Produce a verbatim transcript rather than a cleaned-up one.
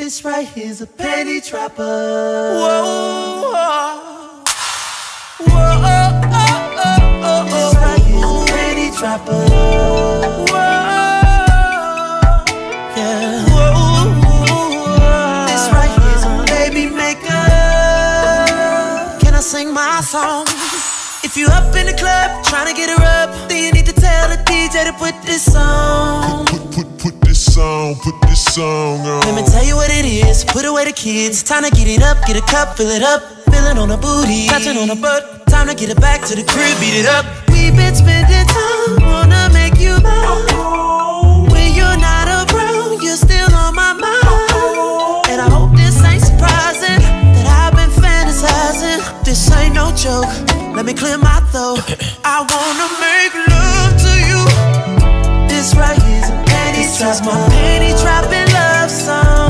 This right here's a panty dropper. Whoa, whoa, whoa, oh, oh, oh, this right here's a panty dropper. Whoa, yeah. Whoa, this right here's a baby maker. Can I sing my song? If you up in the club trying to get her up, then you need to tell the D J to put this on. Put, put, put this song, put this song on. Let me tell you what it is. Put away the kids. Time to get it up, get a cup, fill it up. Feeling on her booty, touching on her butt. Time to get it back to the crib, beat it up. We've been spending time, wanna make you mine. When you're not around, you're still on my mind. And I hope this ain't surprising that I've been fantasizing. This ain't no joke. Let me clear my throat. I wanna make love to you. This right here's a panty This is dropper. my panty dropping love song.